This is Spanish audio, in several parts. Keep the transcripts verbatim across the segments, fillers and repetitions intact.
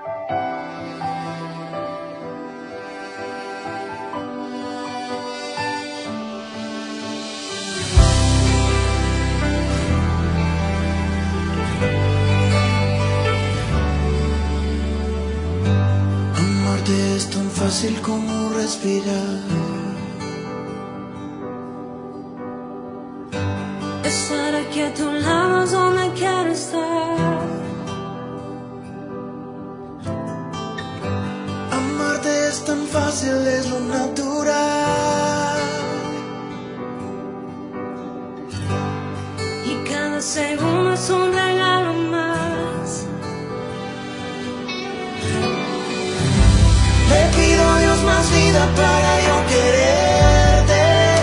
Amarte es tan fácil como respirar. Estar aquí a tu lado es donde quiero estar. Amarte es tan fácil, es lo natural. Y cada segundo es un regalo más. Le pido a Dios más vida para yo quererte.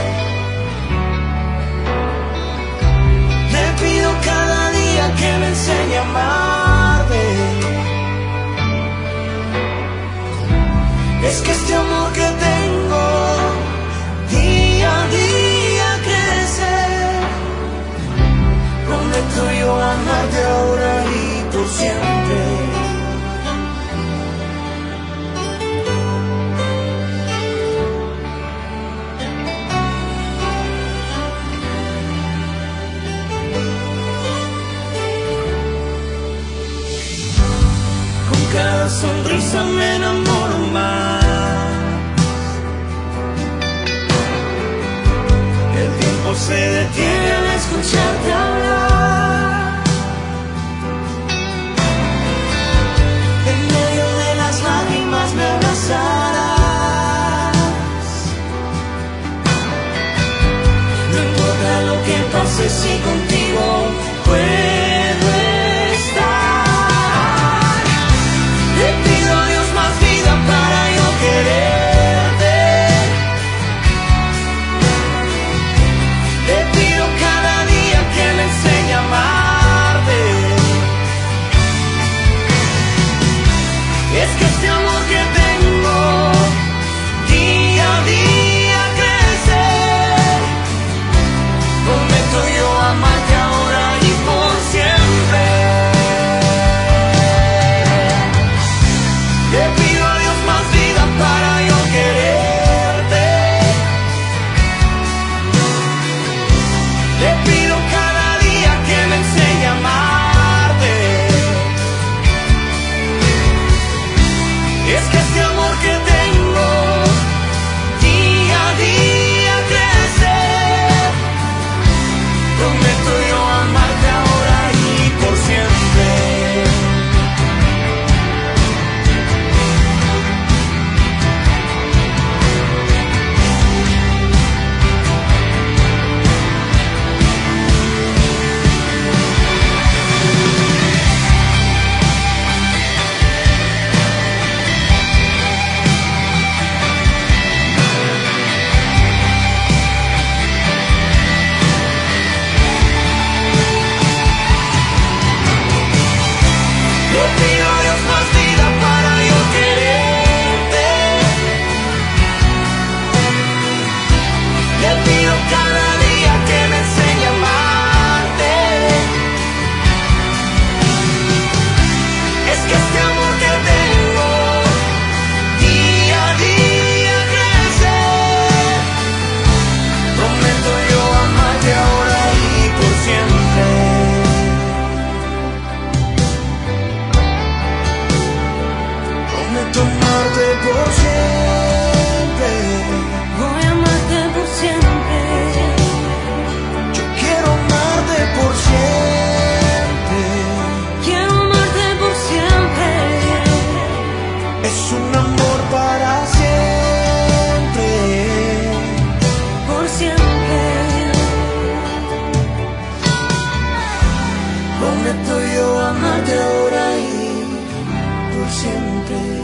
Le pido cada día que me enseñe a amarte. Es que este amor que tengo día a día crece. Prometo yo amarte ahora y por siempre. Cada sonrisa me enamoro más. El tiempo se detiene al escucharte hablar. En medio de las lágrimas me abrazarás. No importa lo que pase si contigo puedo estar. Le pido a Dios más vida para yo quererte. Le pido cada día que me enseñe a amarte. Es que este amor que tengo día a día crece. Prometo yo amarte ahora y por siempre. Le pido a Dios más vida para yo quererte. Le pido cada día que me enseñe a amarte. Es que este amor que tengo día a día crece. Prometo yo amarte ahora y por siempre. Le pido a Dios más vida para yo quererte. Le pido cada día que me enseñe a amarte. Es que este amor que tengo día a día crece. Prometo yo amarte ahora y por siempre. Prometo amarte por siempre. Voy a amarte por siempre. Yo quiero amarte por siempre. Quiero amarte por siempre. Es un amor para siempre. Por siempre. Prometo yo amarte ahora y por siempre.